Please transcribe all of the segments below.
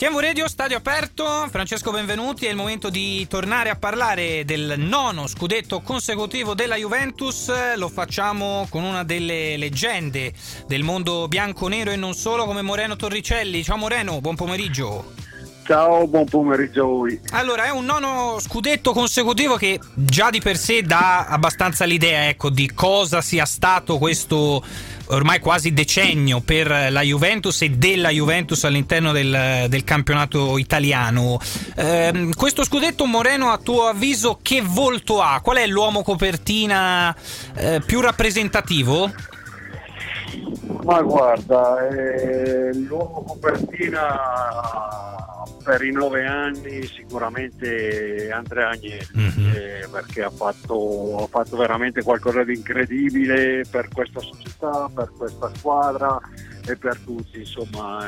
TMW Radio, stadio aperto. Francesco, benvenuti. È il momento di tornare a parlare del 9° scudetto consecutivo della Juventus. Lo facciamo con una delle leggende del mondo bianco-nero e non solo, come Moreno Torricelli. Ciao Moreno, buon pomeriggio. Ciao, buon pomeriggio a voi. Allora, è un 9° scudetto consecutivo che già di per sé dà abbastanza l'idea, ecco, di cosa sia stato questo ormai quasi decennio per la Juventus e della Juventus all'interno del campionato italiano. Questo scudetto, Moreno, a tuo avviso che volto ha? Qual è l'uomo copertina più rappresentativo? Ma guarda, l'uomo copertina per i 9 anni sicuramente Andrea Agnelli, perché ha fatto veramente qualcosa di incredibile per questa società, per questa squadra e per tutti, insomma.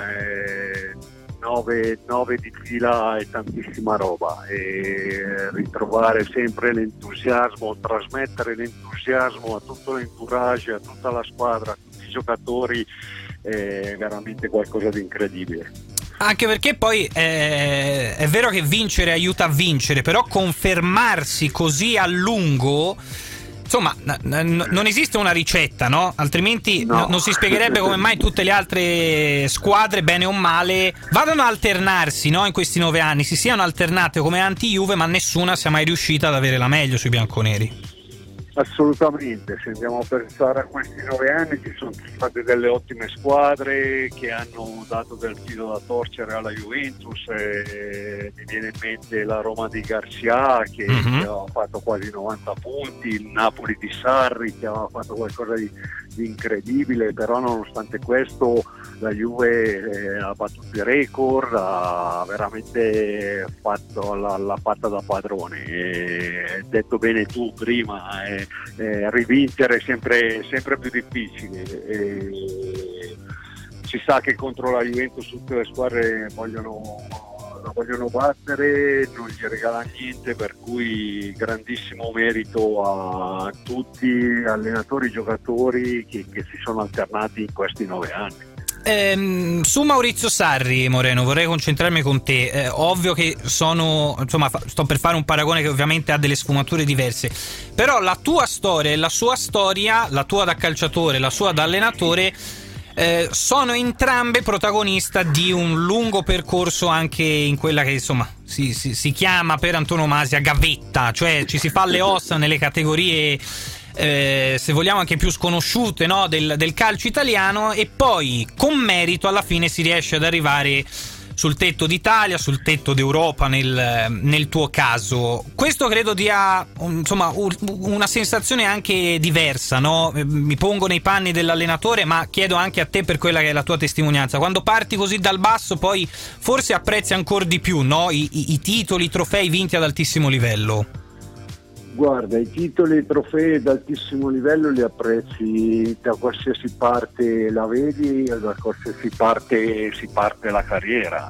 9 di fila e tantissima roba, e ritrovare sempre l'entusiasmo, trasmettere l'entusiasmo a tutto l'entourage, a tutta la squadra, a tutti i giocatori, è veramente qualcosa di incredibile. Anche perché poi è vero che vincere aiuta a vincere, però confermarsi così a lungo, insomma, non esiste una ricetta, no? Altrimenti non si spiegherebbe come mai tutte le altre squadre, bene o male, vadano a alternarsi, no? In questi 9 anni si siano alternate come anti-Juve, ma nessuna sia mai riuscita ad avere la meglio sui bianconeri. Assolutamente, se andiamo a pensare a questi 9 anni ci sono state delle ottime squadre che hanno dato del filo da torcere alla Juventus, mi viene in mente la Roma di Garcia che aveva fatto quasi 90 punti, il Napoli di Sarri che aveva fatto qualcosa di incredibile, però nonostante questo la Juve ha battuto i record, ha veramente l'ha fatta da padrone, detto bene tu prima, rivincere è sempre più difficile, si sa che contro la Juventus tutte le squadre la vogliono battere, non gli regala niente, per cui grandissimo merito a tutti allenatori, giocatori che si sono alternati in questi 9 anni. Su Maurizio Sarri, Moreno, vorrei concentrarmi con te. Ovvio che sto per fare un paragone che ovviamente ha delle sfumature diverse, però la tua storia e la sua storia, la tua da calciatore, la sua da allenatore, sono entrambe protagonista di un lungo percorso anche in quella che insomma si chiama per antonomasia gavetta, cioè ci si fa le ossa nelle categorie se vogliamo anche più sconosciute, no, del calcio italiano, e poi con merito alla fine si riesce ad arrivare sul tetto d'Italia, sul tetto d'Europa nel tuo caso. Questo credo dia insomma una sensazione anche diversa, no? Mi pongo nei panni dell'allenatore, ma chiedo anche a te per quella che è la tua testimonianza. Quando parti così dal basso poi forse apprezzi ancora di più, no? I titoli, i trofei vinti ad altissimo livello. Guarda, i titoli e i trofei ad altissimo livello li apprezzi da qualsiasi parte la vedi, da qualsiasi parte si parte la carriera.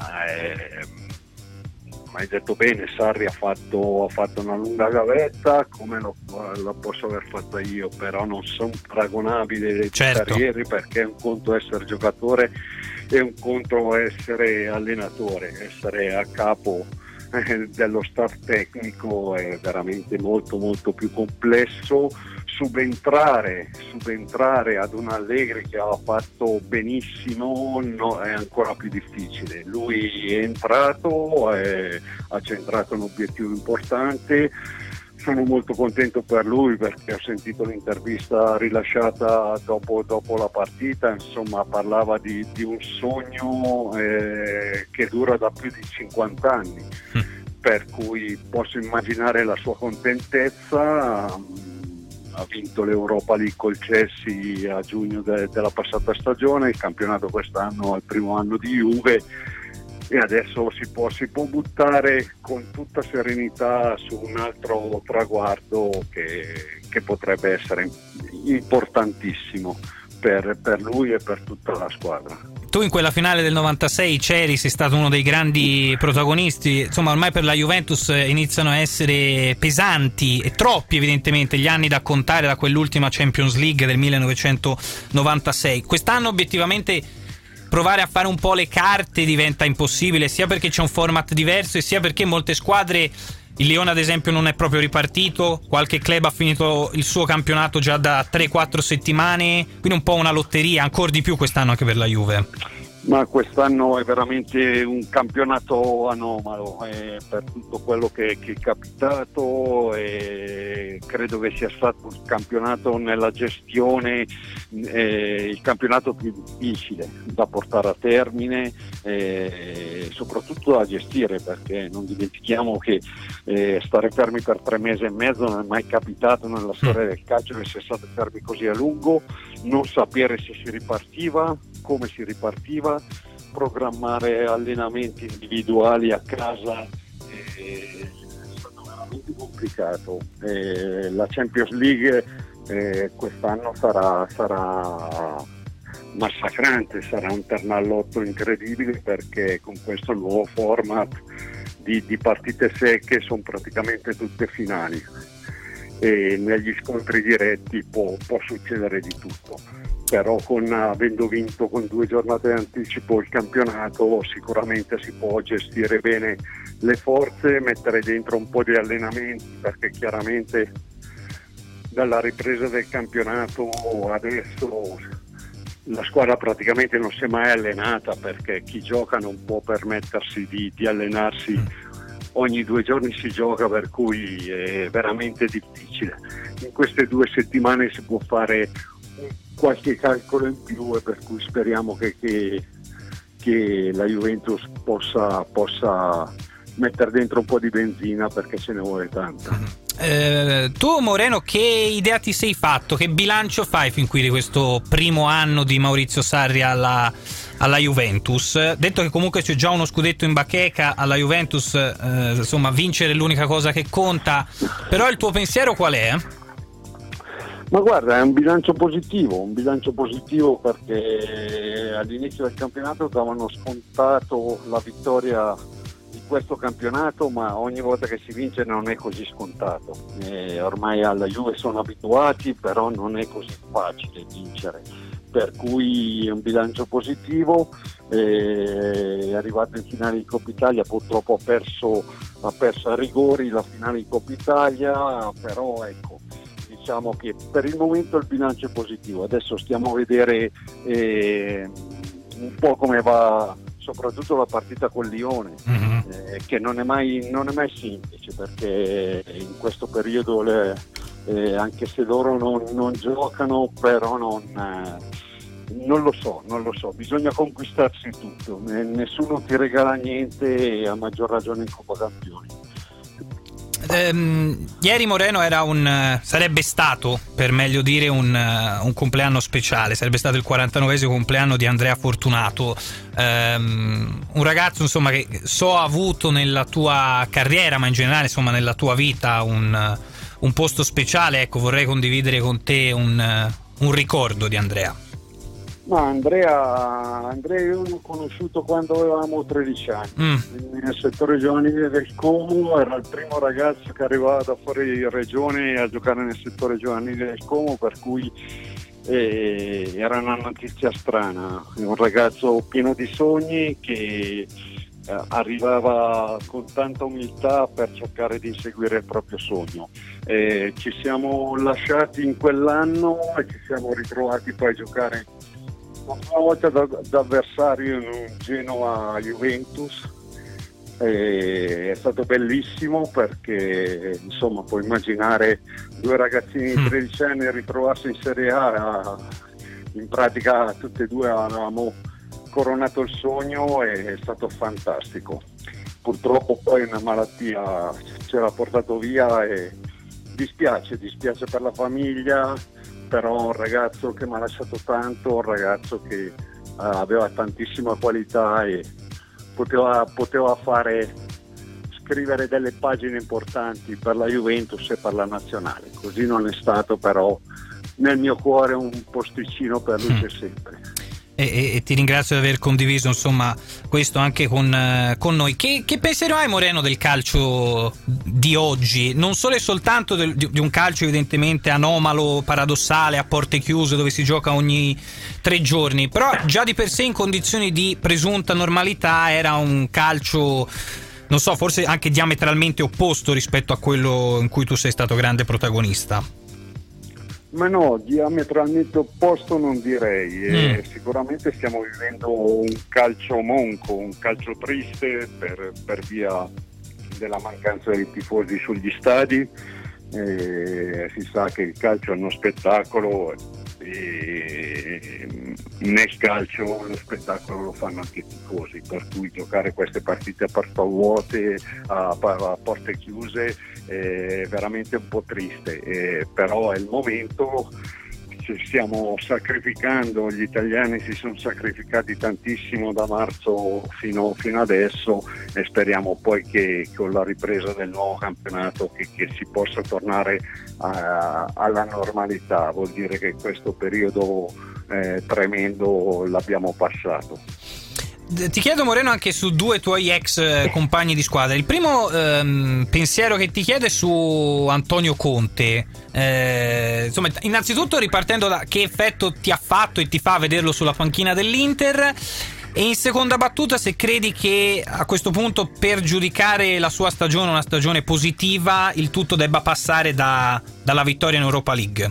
Ma hai detto bene, Sarri ha fatto una lunga gavetta come la posso aver fatta io, però non sono paragonabili le carriere, perché è un conto essere giocatore e un conto essere allenatore, essere a capo dello staff tecnico è veramente molto molto più complesso. Subentrare ad un Allegri che aveva fatto benissimo è ancora più difficile. Lui è entrato, ha centrato un obiettivo importante. Sono molto contento per lui, perché ho sentito l'intervista rilasciata dopo la partita, insomma parlava di un sogno che dura da più di 50 anni, per cui posso immaginare la sua contentezza. Ha vinto l'Europa League col Chelsea a giugno della passata stagione, il campionato quest'anno è il primo anno di Juve, e adesso si può buttare con tutta serenità su un altro traguardo che potrebbe essere importantissimo per lui e per tutta la squadra. Tu in quella finale del 96 c'eri, sei stato uno dei grandi protagonisti. Insomma, ormai per la Juventus iniziano a essere pesanti e troppi evidentemente gli anni da contare da quell'ultima Champions League del 1996. Quest'anno obiettivamente provare a fare un po' le carte diventa impossibile, sia perché c'è un format diverso e sia perché molte squadre, il Lione ad esempio non è proprio ripartito, qualche club ha finito il suo campionato già da 3-4 settimane, quindi un po' una lotteria, ancora di più quest'anno anche per la Juve. Ma quest'anno è veramente un campionato anomalo per tutto quello che è capitato, e credo che sia stato il campionato nella gestione, il campionato più difficile da portare a termine, soprattutto da gestire, perché non dimentichiamo che stare fermi per 3 mesi e mezzo non è mai capitato nella storia del calcio che sia stato fermi così a lungo, non sapere se si ripartiva, come si ripartiva, programmare allenamenti individuali a casa, è stato veramente complicato. La Champions League quest'anno sarà massacrante, sarà un ternallotto incredibile, perché con questo nuovo format di partite secche sono praticamente tutte finali, e negli scontri diretti può succedere di tutto. Però avendo vinto con 2 giornate di anticipo il campionato, sicuramente si può gestire bene le forze, mettere dentro un po' di allenamenti, perché chiaramente dalla ripresa del campionato adesso la squadra praticamente non si è mai allenata, perché chi gioca non può permettersi di allenarsi, ogni 2 giorni si gioca, per cui è veramente difficile. In queste 2 settimane si può fare qualche calcolo in più, e per cui speriamo che la Juventus possa mettere dentro un po' di benzina, perché ce ne vuole tanta. Tu Moreno, che idea ti sei fatto? Che bilancio fai fin qui di questo primo anno di Maurizio Sarri alla Juventus? Detto che comunque c'è già uno scudetto in bacheca alla Juventus, insomma vincere è l'unica cosa che conta, però il tuo pensiero qual è? Ma guarda, è un bilancio positivo perché all'inizio del campionato davano scontato la vittoria di questo campionato, ma ogni volta che si vince non è così scontato. Ormai alla Juve sono abituati, però non è così facile vincere, per cui è un bilancio positivo. È arrivato in finale di Coppa Italia, purtroppo ha perso a rigori la finale di Coppa Italia, però ecco, diciamo che per il momento il bilancio è positivo. Adesso stiamo a vedere un po' come va soprattutto la partita col Lione, che non è mai semplice, perché in questo periodo anche se loro non giocano, però non lo so, bisogna conquistarsi tutto, nessuno ti regala niente, e a maggior ragione in Coppa Campioni. Ieri Moreno sarebbe stato, per meglio dire, un compleanno speciale, sarebbe stato il 49esimo compleanno di Andrea Fortunato, un ragazzo insomma che ha avuto nella tua carriera, ma in generale insomma nella tua vita un posto speciale. Ecco, vorrei condividere con te un ricordo di Andrea. Ma Andrea io l'ho conosciuto quando avevamo 13 anni, nel settore giovanile del Como. Era il primo ragazzo che arrivava da fuori regione a giocare nel settore giovanile del Como, per cui era una notizia strana. Un ragazzo pieno di sogni che arrivava con tanta umiltà per cercare di inseguire il proprio sogno. Ci siamo lasciati in quell'anno e ci siamo ritrovati poi a giocare la prima volta da avversario in un Genoa Juventus. È stato bellissimo, perché insomma puoi immaginare 2 ragazzini di 13 anni ritrovarsi in Serie A. In pratica tutti e 2 avevamo coronato il sogno, e è stato fantastico. Purtroppo poi una malattia ce l'ha portato via, e dispiace per la famiglia, però un ragazzo che mi ha lasciato tanto, un ragazzo che aveva tantissima qualità e poteva scrivere delle pagine importanti per la Juventus e per la nazionale. Così non è stato, però nel mio cuore un posticino per lui c'è sempre. E ti ringrazio di aver condiviso insomma questo anche con noi. Che pensiero hai, Moreno, del calcio di oggi? Non solo e soltanto di un calcio evidentemente anomalo, paradossale, a porte chiuse, dove si gioca ogni 3 giorni, però già di per sé in condizioni di presunta normalità era un calcio, non so, forse anche diametralmente opposto rispetto a quello in cui tu sei stato grande protagonista. Ma no, diametralmente opposto non direi. Sicuramente stiamo vivendo un calcio monco, un calcio triste per via della mancanza dei tifosi sugli stadi. Si sa che il calcio è uno spettacolo e nel calcio lo spettacolo lo fanno anche i tifosi, per cui giocare queste partite a porte vuote, a porte chiuse, è veramente un po' triste, però è il momento. Ci stiamo sacrificando, gli italiani si sono sacrificati tantissimo da marzo fino adesso, e speriamo poi che con la ripresa del nuovo campionato che si possa tornare alla normalità. Vuol dire che questo periodo tremendo l'abbiamo passato. Ti chiedo, Moreno, anche su 2 tuoi ex compagni di squadra. Il primo pensiero che ti chiedo è su Antonio Conte. Insomma, innanzitutto ripartendo da che effetto ti ha fatto e ti fa vederlo sulla panchina dell'Inter, e in seconda battuta se credi che a questo punto, per giudicare la sua stagione una stagione positiva, il tutto debba passare dalla vittoria in Europa League.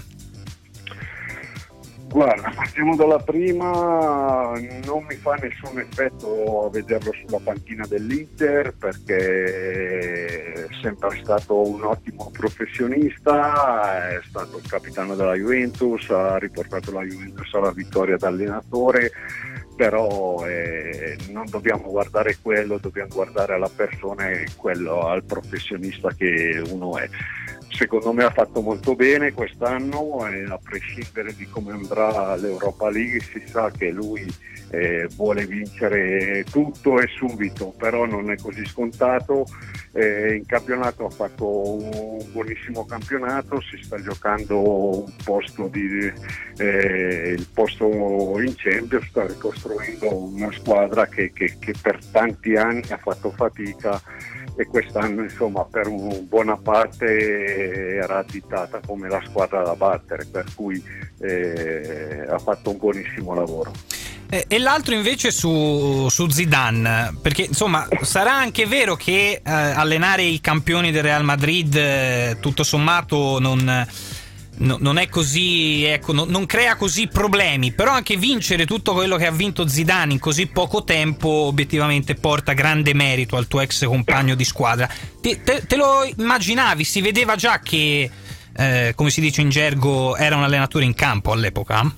Guarda, partiamo dalla prima. Non mi fa nessun effetto vederlo sulla panchina dell'Inter, perché è sempre stato un ottimo professionista, è stato il capitano della Juventus, ha riportato la Juventus alla vittoria da allenatore, però non dobbiamo guardare quello, dobbiamo guardare alla persona e al professionista che uno è. Secondo me ha fatto molto bene quest'anno, e a prescindere di come andrà l'Europa League si sa che lui vuole vincere tutto e subito, però non è così scontato. In campionato ha fatto un buonissimo campionato, si sta giocando un posto il posto in Champions, sta ricostruendo una squadra che per tanti anni ha fatto fatica, e quest'anno insomma per una buona parte era additata come la squadra da battere, per cui ha fatto un buonissimo lavoro. E l'altro invece su Zidane, perché insomma sarà anche vero che allenare i campioni del Real Madrid tutto sommato non è così, ecco, non crea così problemi, però anche vincere tutto quello che ha vinto Zidane in così poco tempo obiettivamente porta grande merito al tuo ex compagno di squadra. Te lo immaginavi? Si vedeva già che come si dice in gergo era un allenatore in campo all'epoca?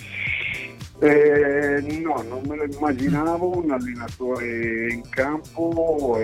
No, non me lo immaginavo un allenatore in campo,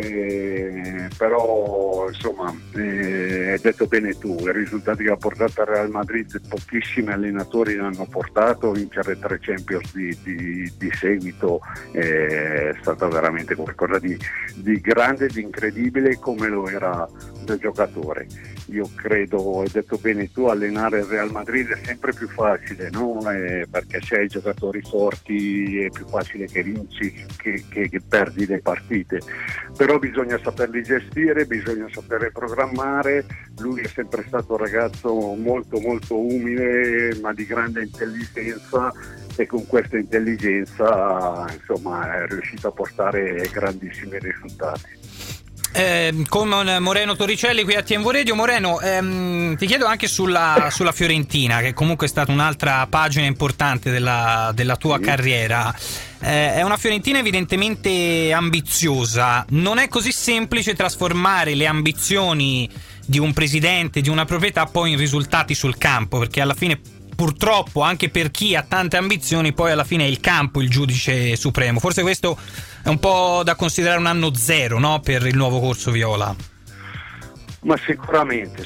però insomma hai detto bene tu, i risultati che ha portato al Real Madrid pochissimi allenatori l'hanno portato, vincere 3 Champions di seguito è stata veramente qualcosa di grande, di incredibile, come lo era del giocatore. Io credo, hai detto bene tu, allenare il Real Madrid è sempre più facile, no? Perché se hai giocatori forti è più facile che vinci che perdi le partite, però bisogna saperli gestire, bisogna saper programmare. Lui è sempre stato un ragazzo molto molto umile, ma di grande intelligenza, e con questa intelligenza insomma è riuscito a portare grandissimi risultati. Con Moreno Torricelli qui a TMV Radio. Moreno, ti chiedo anche sulla Fiorentina, che comunque è stata un'altra pagina importante della tua carriera. È una Fiorentina evidentemente ambiziosa. Non è così semplice trasformare le ambizioni di un presidente, di una proprietà, poi in risultati sul campo, perché alla fine, purtroppo, anche per chi ha tante ambizioni, poi alla fine è il campo il giudice supremo. Forse questo è un po' da considerare un anno zero, no, per il nuovo corso viola. Ma sicuramente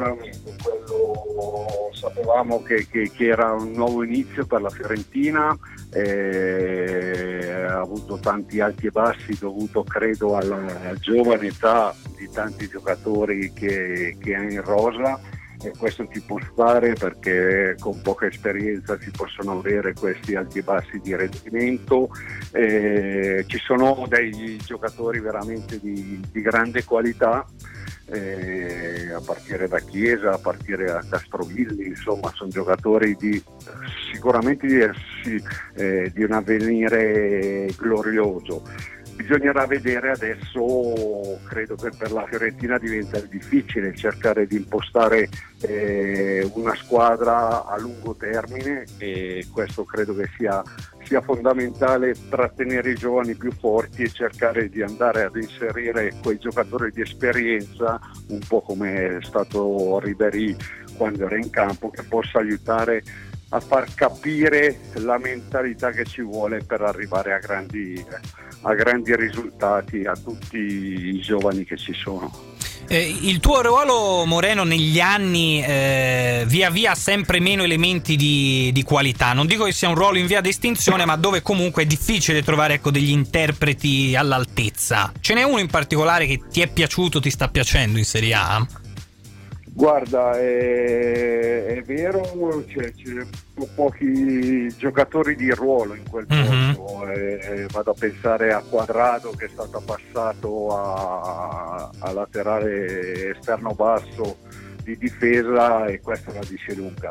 quello sapevamo che era un nuovo inizio per la Fiorentina, ha avuto tanti alti e bassi dovuto credo alla giovane età di tanti giocatori che ha in rosa, e questo ti può stare perché con poca esperienza si possono avere questi alti e bassi di rendimento. Ci sono dei giocatori veramente di grande qualità, a partire da Chiesa, a partire da Castrovilli, insomma sono giocatori sicuramente di un avvenire glorioso. Bisognerà vedere adesso, credo che per la Fiorentina diventa difficile cercare di impostare una squadra a lungo termine, e questo credo che sia fondamentale, trattenere i giovani più forti e cercare di andare ad inserire quei giocatori di esperienza, un po' come è stato Ribéry quando era in campo, che possa aiutare a far capire la mentalità che ci vuole per arrivare a grandi risultati a tutti i giovani che ci sono. Il tuo ruolo, Moreno, negli anni via via ha sempre meno elementi di qualità. Non dico che sia un ruolo in via d'estinzione, ma dove comunque è difficile trovare, ecco, degli interpreti all'altezza. Ce n'è uno in particolare che ti è piaciuto, ti sta piacendo in Serie A? Guarda, è vero, c'è pochi giocatori di ruolo in quel posto. Vado a pensare a Quadrado, che è stato passato a laterale esterno basso di difesa, e questa la dice lunga.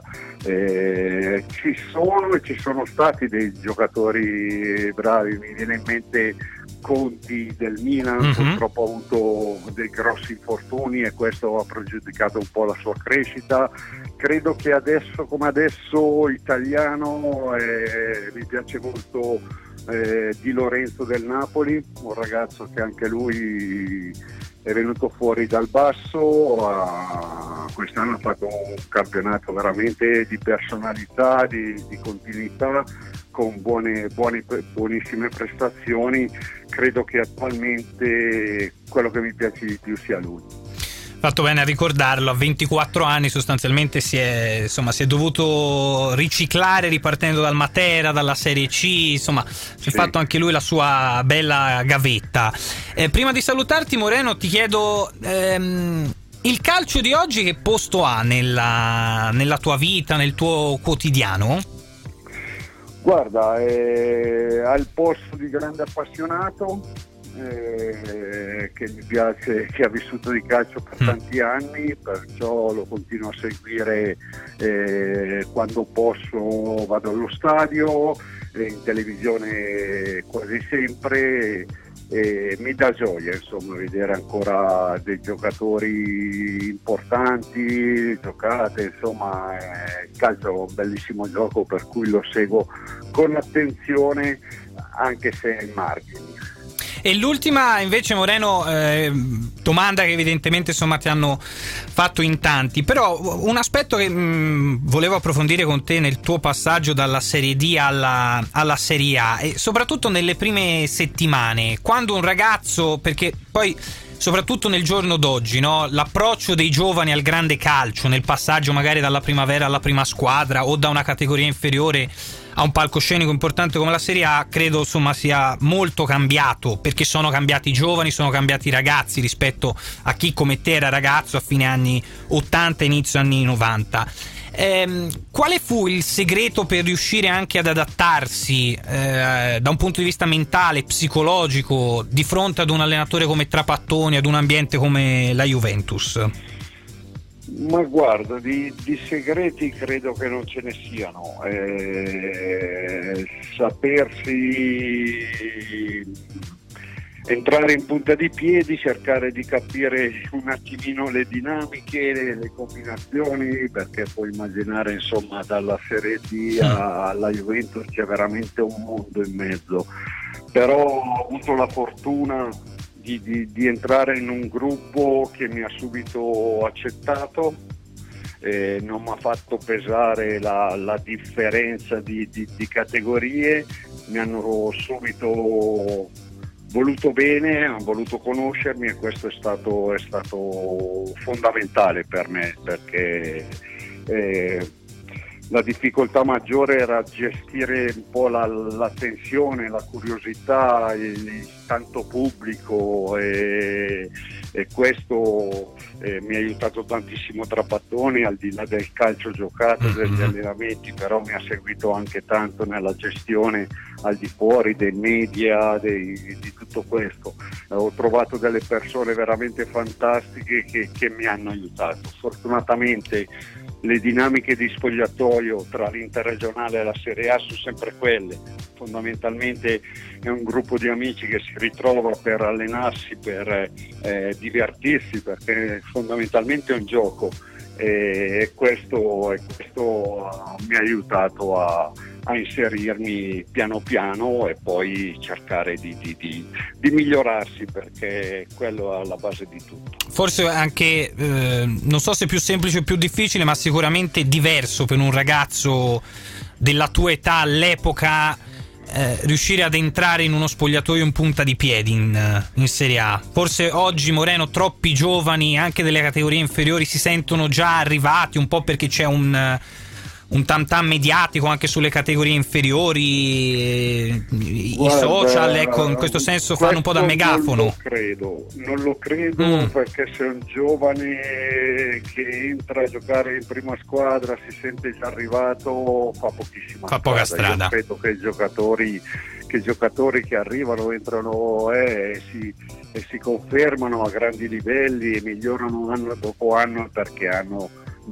Ci sono stati dei giocatori bravi, mi viene in mente Conti del Milan, purtroppo ha avuto dei grossi infortuni e questo ha pregiudicato un po' la sua crescita. Credo che adesso come adesso italiano mi piace molto Di Lorenzo del Napoli, un ragazzo che anche lui è venuto fuori dal basso, quest'anno ha fatto un campionato veramente di personalità, di continuità, con buonissime prestazioni. Credo che attualmente quello che mi piace di più sia lui. Fatto bene a ricordarlo, a 24 anni sostanzialmente si è dovuto riciclare ripartendo dal Matera, dalla Serie C, insomma si è fatto anche lui la sua bella gavetta. Prima di salutarti, Moreno, ti chiedo, il calcio di oggi che posto ha nella tua vita, nel tuo quotidiano? Guarda, al posto di grande appassionato, che mi piace, che ha vissuto di calcio per tanti anni, perciò lo continuo a seguire. Quando posso vado allo stadio, in televisione quasi sempre, mi dà gioia insomma vedere ancora dei giocatori importanti, giocate, insomma il calcio è un bellissimo gioco, per cui lo seguo con attenzione anche se è in margini. E l'ultima invece, Moreno, domanda che evidentemente insomma ti hanno fatto in tanti, però un aspetto che volevo approfondire con te nel tuo passaggio dalla Serie D alla Serie A, e soprattutto nelle prime settimane, quando un ragazzo, perché poi soprattutto nel giorno d'oggi, no, l'approccio dei giovani al grande calcio, nel passaggio magari dalla primavera alla prima squadra o da una categoria inferiore a un palcoscenico importante come la Serie A, credo insomma sia molto cambiato, perché sono cambiati i giovani, sono cambiati i ragazzi rispetto a chi come te era ragazzo a fine anni 80 inizio anni 90. Quale fu il segreto per riuscire anche ad adattarsi da un punto di vista mentale, psicologico, di fronte ad un allenatore come Trapattoni, ad un ambiente come la Juventus? Ma guarda, di segreti credo che non ce ne siano. Sapersi entrare in punta di piedi, cercare di capire un attimino le dinamiche, le combinazioni, perché puoi immaginare insomma dalla Serie D alla Juventus c'è veramente un mondo in mezzo. Però ho avuto la fortuna di entrare in un gruppo che mi ha subito accettato, non mi ha fatto pesare la differenza di categorie, mi hanno subito voluto bene, hanno voluto conoscermi, e questo è stato fondamentale per me, perché la difficoltà maggiore era gestire un po' la tensione, la curiosità, il tanto pubblico, e e questo mi ha aiutato tantissimo Trapattoni, al di là del calcio giocato, degli allenamenti, però mi ha seguito anche tanto nella gestione al di fuori dei media, di tutto questo. Ho trovato delle persone veramente fantastiche che mi hanno aiutato. Fortunatamente le dinamiche di spogliatoio tra l'interregionale e la Serie A sono sempre quelle. Fondamentalmente è un gruppo di amici che si ritrova per allenarsi, per divertirsi, perché fondamentalmente è un gioco, e questo mi ha aiutato a inserirmi piano piano e poi cercare di migliorarsi, perché quello è alla base di tutto. Forse anche non so se più semplice o più difficile, ma sicuramente diverso per un ragazzo della tua età all'epoca riuscire ad entrare in uno spogliatoio in punta di piedi in Serie A. Forse oggi, Moreno, troppi giovani anche delle categorie inferiori si sentono già arrivati, un po' perché c'è un tam tam mediatico anche sulle categorie inferiori, i social, ecco, in questo senso fanno un po' da megafono. Non lo credo perché se un giovane che entra a giocare in prima squadra si sente già arrivato, fa poca strada. Io credo che i giocatori che arrivano, entrano e si confermano a grandi livelli e migliorano anno dopo anno, perché hanno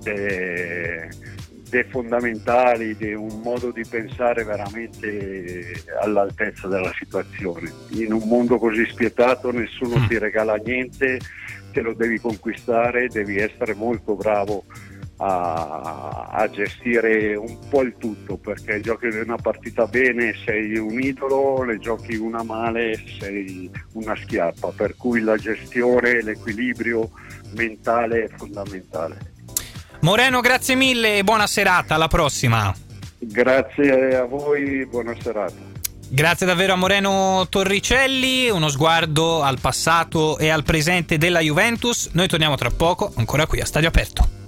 dei fondamentali, di un modo di pensare veramente all'altezza della situazione. In un mondo così spietato nessuno ti regala niente, te lo devi conquistare, devi essere molto bravo a gestire un po' il tutto, perché giochi una partita bene sei un idolo, le giochi una male sei una schiappa, per cui la gestione, l'equilibrio mentale è fondamentale. Moreno, grazie mille e buona serata, alla prossima. Grazie a voi, buona serata. Grazie davvero a Moreno Torricelli, uno sguardo al passato e al presente della Juventus. Noi torniamo tra poco, ancora qui a Stadio Aperto.